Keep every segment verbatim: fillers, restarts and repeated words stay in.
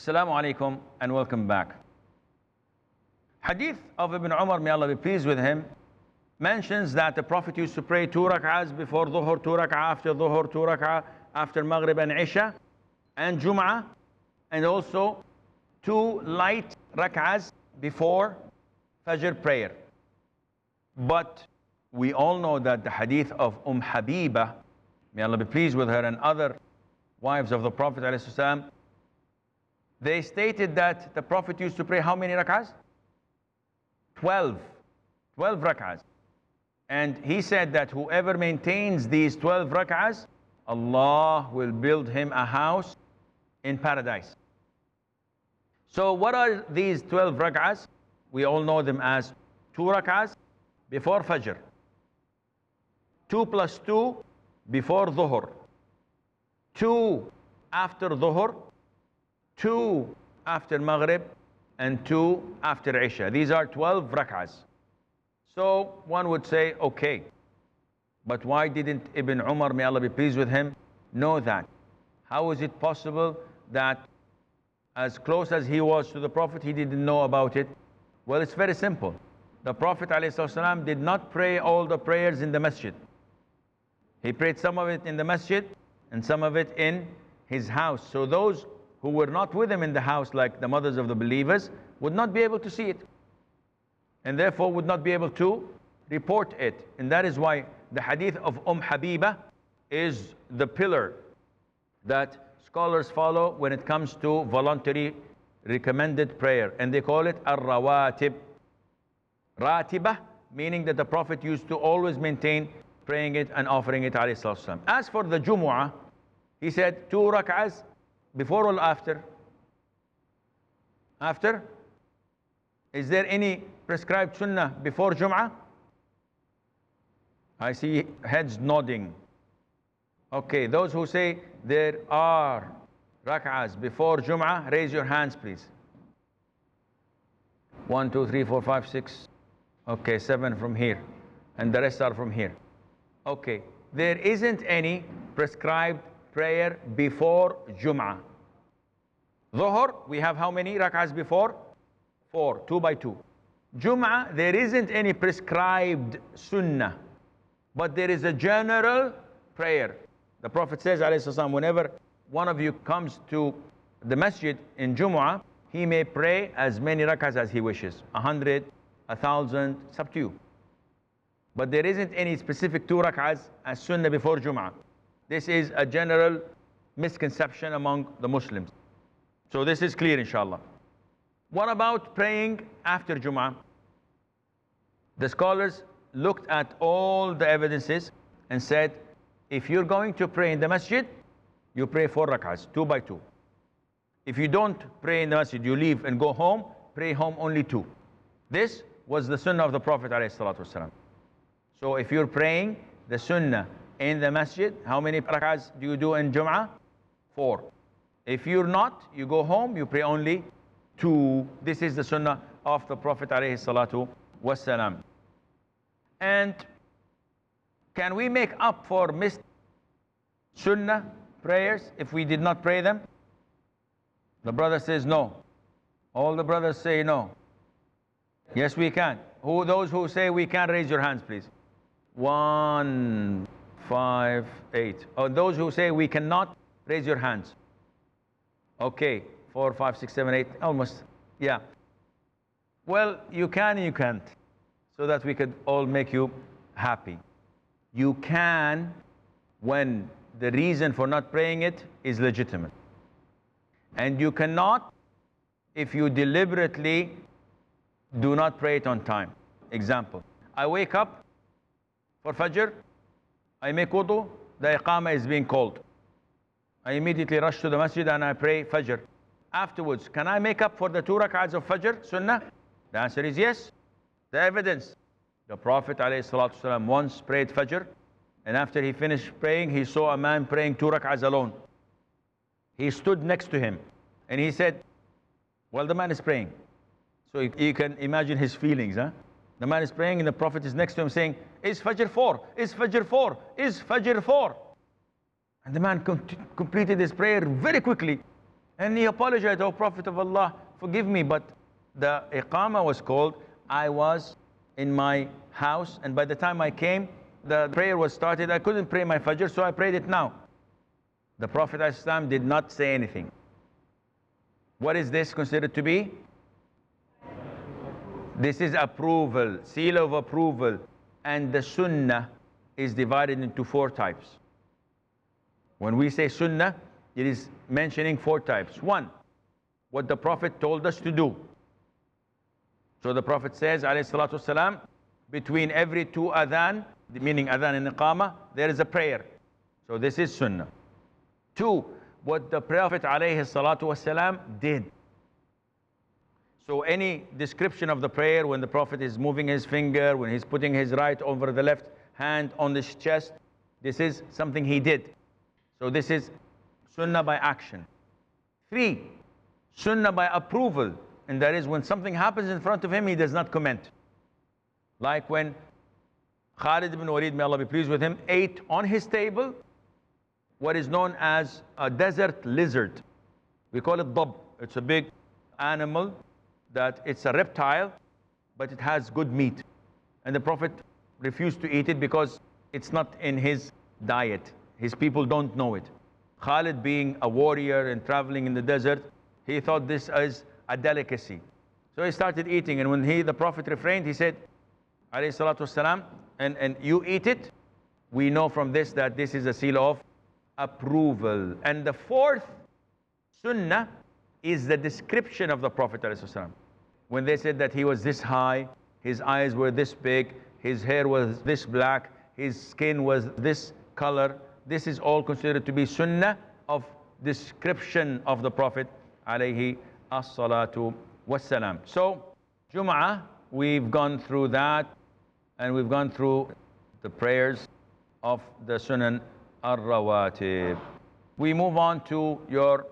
Assalamu alaikum and welcome back. Hadith of Ibn Umar, may Allah be pleased with him, mentions that the Prophet used to pray two rak'ahs before Dhuhr, two rak'ah after Dhuhr, two rak'ah after Maghrib and Isha and Jum'ah, and also two light rak'ahs before Fajr prayer. But we all know that the hadith of Umm Habiba, may Allah be pleased with her, and other wives of the Prophet ﷺ, they stated that the Prophet used to pray how many rak'ahs? twelve. twelve rak'ahs. And he said that whoever maintains these twelve rak'ahs, Allah will build him a house in paradise. So what are these twelve rak'ahs? We all know them as two rak'ahs before Fajr, two plus two before Dhuhr, two after Dhuhr, two after Maghrib, and two after Isha. These are twelve rak'ahs. So one would say, okay, but why didn't Ibn Umar, may Allah be pleased with him, know that? How is it possible that as close as he was to the Prophet, he didn't know about it? Well, it's very simple. The Prophet ﷺ did not pray all the prayers in the masjid. He prayed some of it in the masjid and some of it in his house. So those who were not with him in the house, like the mothers of the believers, would not be able to see it, and therefore would not be able to report it. And that is why the hadith of Umm Habiba is the pillar that scholars follow when it comes to voluntary recommended prayer, and they call it ar-rawatib. Ratibah, meaning that the Prophet used to always maintain praying it and offering it, alayhi salatu wasalam. As for the Jumu'ah, he said two rak'ahs before or after? After? Is there any prescribed sunnah before Jum'ah? I see heads nodding. Okay, those who say there are rak'ahs before Jum'ah, raise your hands please. One, two, three, four, five, six. Okay, seven from here. And the rest are from here. Okay, there isn't any prescribed prayer before Jum'ah. Dhuhr, we have how many rak'ahs before? Four, two by two. Jum'ah, there isn't any prescribed sunnah, but there is a general prayer. The Prophet says, alayhi salam, whenever one of you comes to the masjid in Jumu'ah, he may pray as many rak'ahs as he wishes. A hundred, a thousand, it's up to you. But there isn't any specific two rak'ahs as sunnah before Jumu'ah. This is a general misconception among the Muslims. So this is clear, inshallah. What about praying after Jumu'ah? The scholars looked at all the evidences and said, if you're going to pray in the masjid, you pray four rak'ahs, two by two. If you don't pray in the masjid, you leave and go home, pray home only two. This was the sunnah of the Prophet ﷺ. So if you're praying the sunnah in the masjid, how many rak'ahs do you do in Jum'ah? Four. If you're not, you go home, you pray only two. This is the sunnah of the Prophet ﷺ. And can we make up for missed sunnah prayers if we did not pray them? The brother says no. All the brothers say no. Yes, we can. Who, those who say we can, raise your hands, please. One, five, eight. Or those who say we cannot, raise your hands. Okay, four, five, six, seven, eight, almost. Yeah. Well, you can and you can't, so that we could all make you happy. You can when the reason for not praying it is legitimate. And you cannot if you deliberately do not pray it on time. Example, I wake up for Fajr, I make wudu, the Iqamah is being called. I immediately rush to the masjid and I pray Fajr. Afterwards, can I make up for the two rak'ahs of Fajr, Sunnah? The answer is yes. The evidence, the Prophet ﷺ once prayed Fajr, and after he finished praying, he saw a man praying two rak'ahs alone. He stood next to him and he said, well, the man is praying. So you, you can imagine his feelings, huh? The man is praying and the Prophet is next to him saying, is Fajr four? Is Fajr four? Is Fajr four? And the man com completed his prayer very quickly. And he apologized, "Oh Prophet of Allah, forgive me, but the iqamah was called. I was in my house, and by the time I came, the prayer was started. I couldn't pray my Fajr, so I prayed it now." The Prophet ﷺ did not say anything. What is this considered to be? This is approval, seal of approval. And the sunnah is divided into four types. When we say sunnah, it is mentioning four types. One, what the Prophet told us to do. So the Prophet says, alayhi salatu wasalam, between every two adhan, meaning adhan and iqamah, there is a prayer. So this is sunnah. Two, what the Prophet alayhi salatu wasalam did. So any description of the prayer, when the Prophet is moving his finger, when he's putting his right over the left hand on his chest, this is something he did. So this is sunnah by action. Three, sunnah by approval. And that is when something happens in front of him, he does not comment. Like when Khalid ibn Walid, may Allah be pleased with him, ate on his table what is known as a desert lizard. We call it dab. It's a big animal that it's a reptile, but it has good meat. And the Prophet refused to eat it because it's not in his diet. His people don't know it. Khalid, being a warrior and traveling in the desert, he thought this is a delicacy. So he started eating, and when he, the Prophet refrained, he said, alayhi salatu wasalam, and, and you eat it, we know from this that this is a seal of approval. And the fourth sunnah is the description of the Prophet ﷺ. When they said that he was this high, his eyes were this big, his hair was this black, his skin was this color, this is all considered to be sunnah of description of the Prophet alayhi as-salatu was-salam. So, Jum'ah, we've gone through that, and we've gone through the prayers of the Sunan al-Rawatib. We move on to your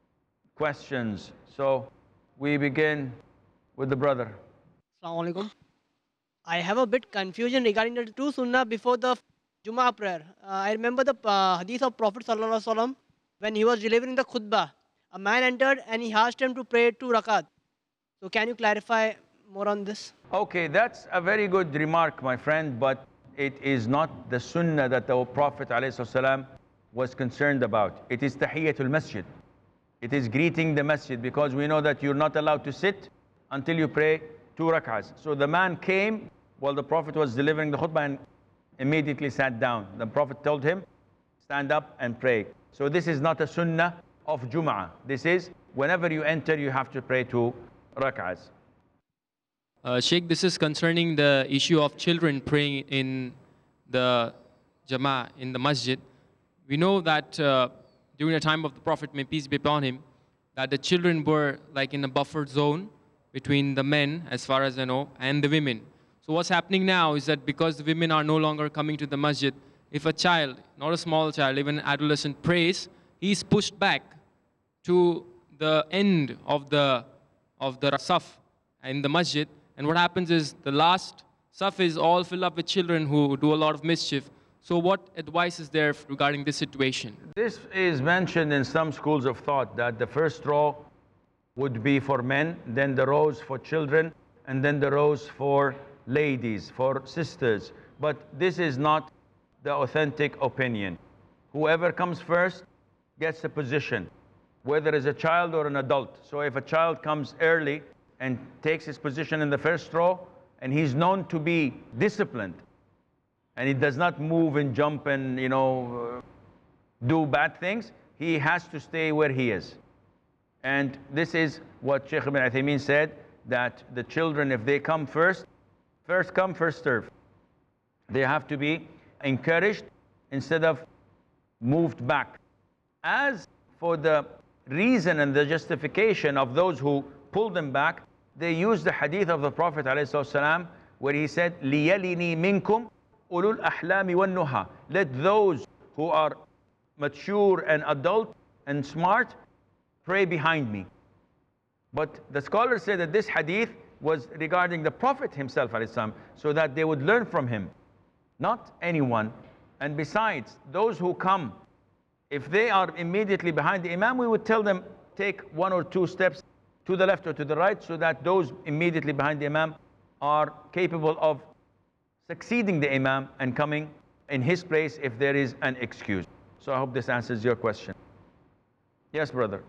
questions. So we begin with the brother. Assalamu alaikum. I have a bit confusion regarding the two sunnah before the Jummah prayer. Uh, I remember the uh, hadith of Prophet sallallahu alaihi wasallam when he was delivering the khutbah. A man entered and he asked him to pray two rakat. So can you clarify more on this? Okay, that's a very good remark, my friend, but it is not the sunnah that the Prophet ﷺ was concerned about. It is tahiyyatul masjid. It is greeting the masjid, because we know that you're not allowed to sit until you pray two rak'ahs. So the man came while the Prophet was delivering the khutbah and immediately sat down. The Prophet told him, stand up and pray. So this is not a sunnah of Jum'ah. This is whenever you enter, you have to pray two rak'ahs. Uh, Sheikh, this is concerning the issue of children praying in the Jama'ah, in the masjid. We know that uh, during the time of the Prophet, may peace be upon him, that the children were like in a buffer zone between the men, as far as I know, and the women. So what's happening now is that because the women are no longer coming to the masjid, if a child, not a small child, even an adolescent prays, he's pushed back to the end of the, of the saf in the masjid. And what happens is the last saf is all filled up with children who do a lot of mischief. So what advice is there regarding this situation? This is mentioned in some schools of thought, that the first row would be for men, then the rows for children, and then the rows for ladies, for sisters. But this is not the authentic opinion. Whoever comes first gets a position, whether it's a child or an adult. So if a child comes early and takes his position in the first row, and he's known to be disciplined, and he does not move and jump and, you know, uh, do bad things, he has to stay where he is. And this is what Shaykh ibn Uthaymeen said, that the children, if they come first, first come, first serve. They have to be encouraged instead of moved back. As for the reason and the justification of those who pulled them back, they used the hadith of the Prophet ﷺ, where he said, لِيَلِنِي مِنْكُمْ أُولُو الْأَحْلَامِ وَالنُّهَى. Let those who are mature and adult and smart pray behind me. But the scholars say that this hadith was regarding the Prophet himself, ﷺ, so that they would learn from him, not anyone. And besides, those who come, if they are immediately behind the Imam, we would tell them, take one or two steps to the left or to the right so that those immediately behind the Imam are capable of succeeding the Imam and coming in his place if there is an excuse. So I hope this answers your question. Yes, brother.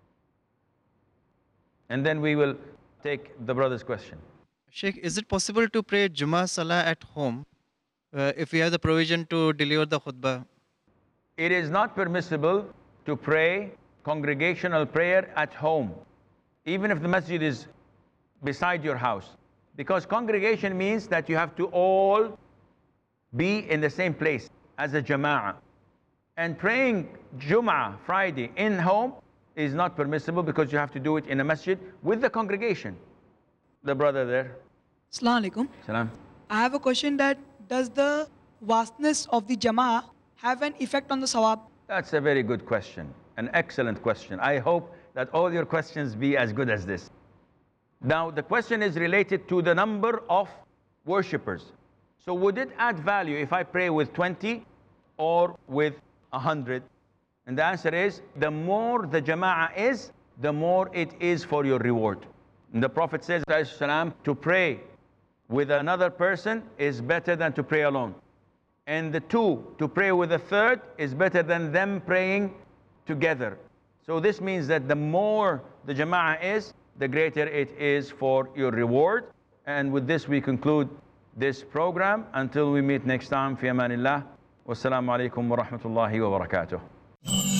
And then we will take the brother's question. Sheikh, is it possible to pray Jummah Salah at home uh, if we have the provision to deliver the khutbah? It is not permissible to pray congregational prayer at home, even if the masjid is beside your house. Because congregation means that you have to all be in the same place as a jama'ah. And praying Jum'ah, Friday, in home is not permissible because you have to do it in a masjid with the congregation. The brother there. Assalamu alaikum. Salam. I have a question that does the vastness of the Jama'ah have an effect on the sawab? That's a very good question, an excellent question. I hope that all your questions be as good as this. Now, the question is related to the number of worshippers. So would it add value if I pray with twenty or with one hundred? And the answer is, the more the jama'ah is, the more it is for your reward. And the Prophet says, to pray with another person is better than to pray alone. And the two, to pray with a third, is better than them praying together. So this means that the more the jama'ah is, the greater it is for your reward. And with this we conclude this program. Until we meet next time, fi amanillah. Wassalamu alaikum wa rahmatullahi wa barakatuh.